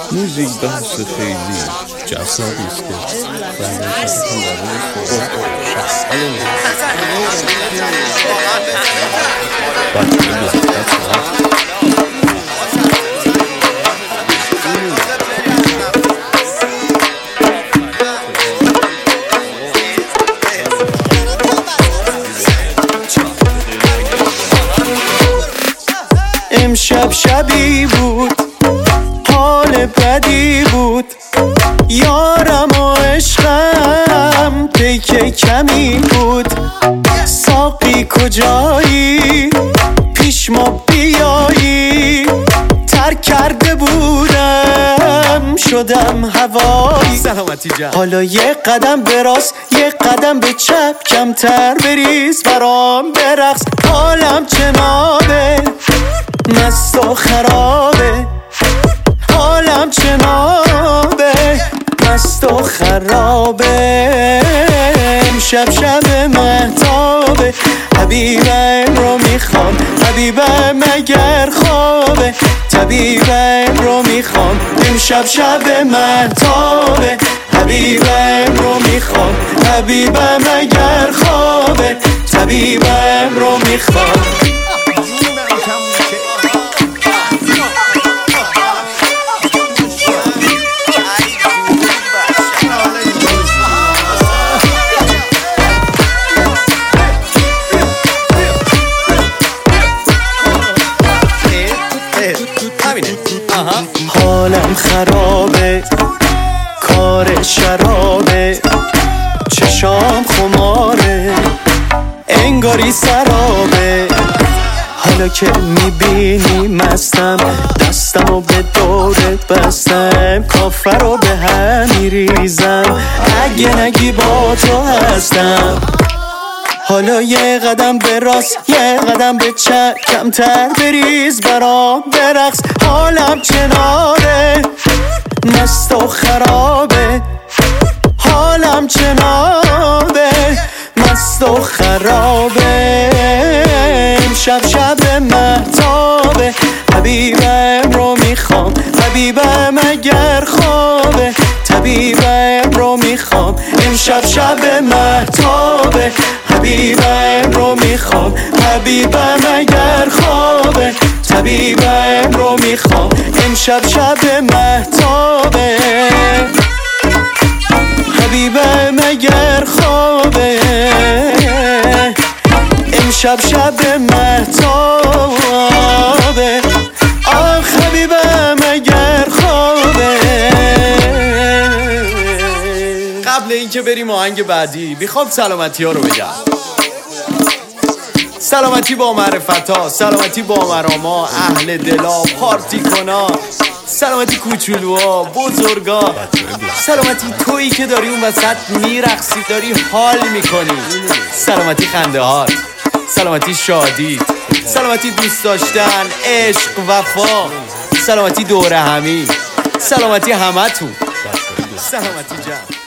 موزیک بحث خیلی جذابی است که امشب شبی بود، حال بدی بود، یارم و عشقم پیک کمی بود. ساقی کجایی؟ پیش ما بیایی. ترک کرده بودم شدم هوایی. سلامتی جان. حالا یه قدم به راست یه قدم به چپ، کمتر بریز برام برقص. حالم چنابه مست و خرابه، حالم چنابه مست و خرابه. امشب شب مهتابه، حبیبم رو میخوام، حبیبم اگر خوابه، طبیبم رو میخوام. امشب شب مهتابه، حبیبم رو میخوام، حبیبم اگر خوابه، طبیبم رو میخوام. حالم خرابه، کار شرابه، چشام خماره، انگاری سرابه. حالا که میبینی مستم، دستمو به دورت بستم، کافر رو به هم میریزم، اگه نگی با تو هستم. حالا یه قدم به راست یه قدم به چپ، کمتر بریز برام برقص. حالم چناره مست و خرابه، حالم چنابه مست و خرابه. امشب شب مهتابه، حبیبم رو میخوام، حبیبم اگر خوابه، طبیبم رو میخوام. امشب شب مهتابه، حبیبم رو میخوام، حبیبم اگر خوابه، طبیبم رو میخوام. امشب شب مهتابه، حبیبم اگر خوابه، امشب شب مهتابه، آخ حبیبم اگر خوابه. قبل اینکه بریم آهنگ بعدی میخوام سلامتی ها رو بگم. سلامتی با معرفت ها، سلامتی با مراما، اهل دلا، پارتی کنا، سلامتی کوچولوها، بزرگا، سلامتی تویی که داری اون وسط میرقصی، داری حال میکنی، سلامتی خنده هات، سلامتی شادی، سلامتی دوست داشتن، عشق، وفا، سلامتی دوره همی، سلامتی همتون. سلامتی جان.